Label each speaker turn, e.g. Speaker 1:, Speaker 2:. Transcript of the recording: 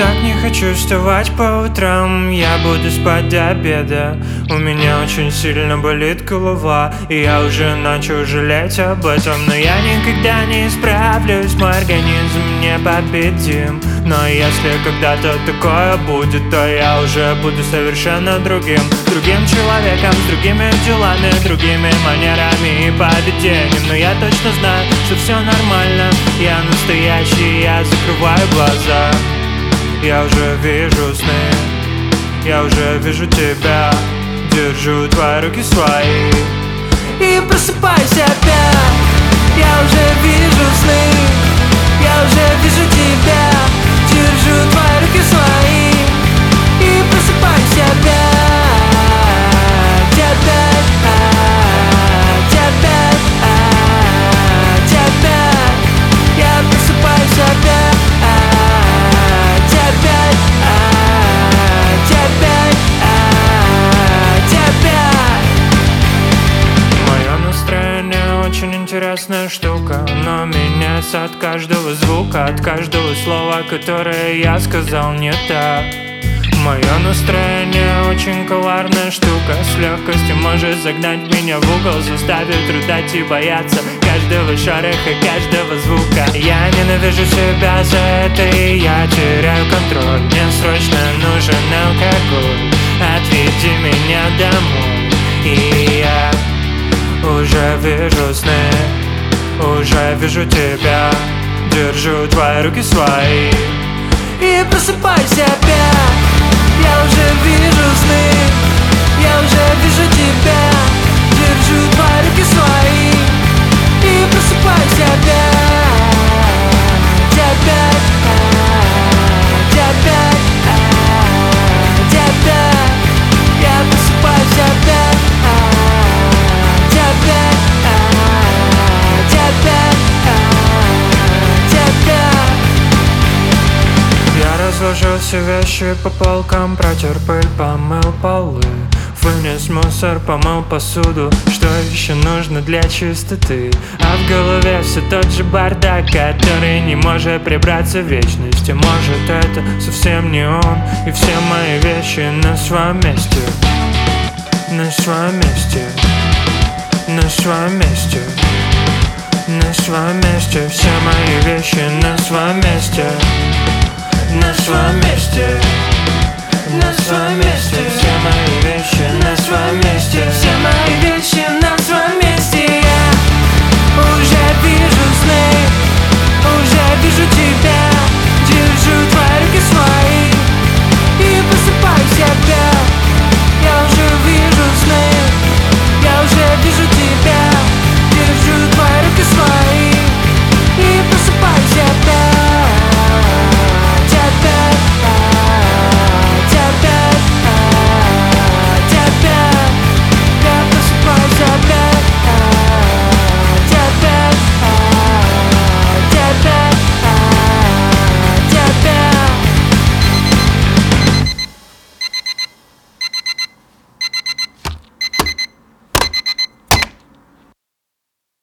Speaker 1: так не хочу вставать по утрам. Я буду спать до обеда. У меня очень сильно болит голова, и я уже начал жалеть об этом. Но я никогда не исправлюсь, мой организм непобедим. Но если когда-то такое будет, то я уже буду совершенно другим человеком, с другими делами, другими манерами и поведением. Но я точно знаю, что все нормально. Я настоящий, я закрываю глаза. Я уже вижу сны, я уже вижу тебя. Держу твои руки свои и просыпайся опять. Я уже вижу сны, я уже вижу тебя. Держу твои руки свои и просыпайся опять. Я просыпаюсь опять. Мое настроение очень интересная штука. Оно меняется от каждого звука, от каждого слова, которое я сказал не так. Мое настроение очень коварная штука. С легкостью может загнать меня в угол, заставить рыдать и бояться каждого шороха, каждого звука. Я ненавижу себя за это, и я теряю контроль. Мне срочно нужен алкоголь. Отведи меня домой. И я уже вижу сны, уже вижу тебя. Держу твои руки свои и просыпайся опять. Я уже вижу сны, я уже вижу тебя. Держу твои руки свои и просыпайся опять. Я просыпаюсь опять. Я разложил все вещи по полкам, протер пыль, помыл полы, вынес мусор, помыл посуду. Что еще нужно для чистоты? А в голове все тот же бардак, который не может прибраться в вечности. Может, это совсем не он, и все мои вещи на своем месте. На своем месте. На своем месте. На своем месте. Все мои вещи на своем месте.